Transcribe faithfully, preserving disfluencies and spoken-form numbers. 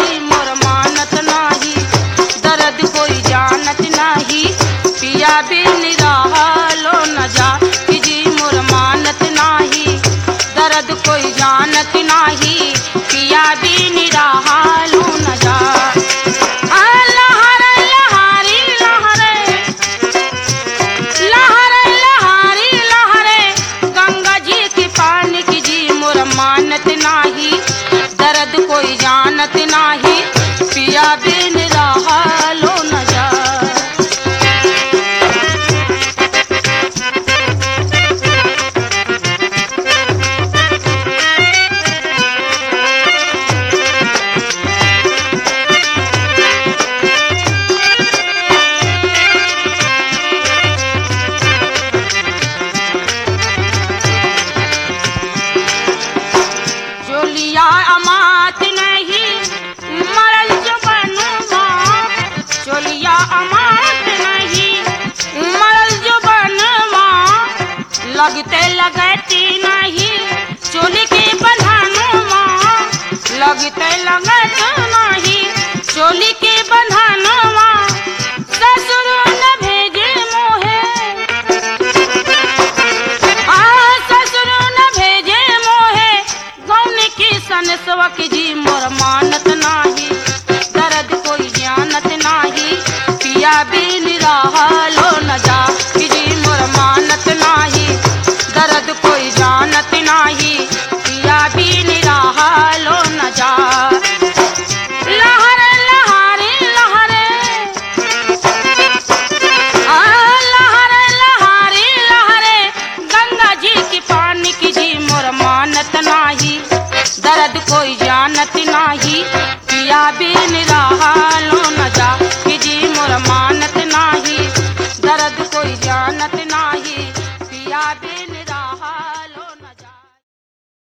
जी मोर मानत नाही, दर्द कोई जानत नाही, पिया बिन रहलो न जा कि जी मोर मानत नाही, दर्द कोई जानत नाही, पिया बिन रहलो न जा। मानत नाही, दर्द कोई जानत नाही, पिया बिन रहलो न जा। चोलिया अमात नहीं मरल जो बनवा, चोलिया अमात नहीं मरल जो बनवा, लगते लगती नहीं चोली के बंधनवा, लगते लगत नहीं चोली के बंधनवा, ससुर न भेजे मोहे, आ ससुर न भेजे मोहे, गौन की सनसवा की जी मोर मानत नाही, दर्द कोई जानत नाही, पिया बिन रहलो न जा कि जी मोर मानत नाही, दर्द कोई जानत नाही, पिया बिन रहलो न जा। लहरे लहरे लहरे आ लहरे लहरे लहरे, गंगा जी की पानी की जी मोर मानत नाही, दर्द कोई जानत नाही,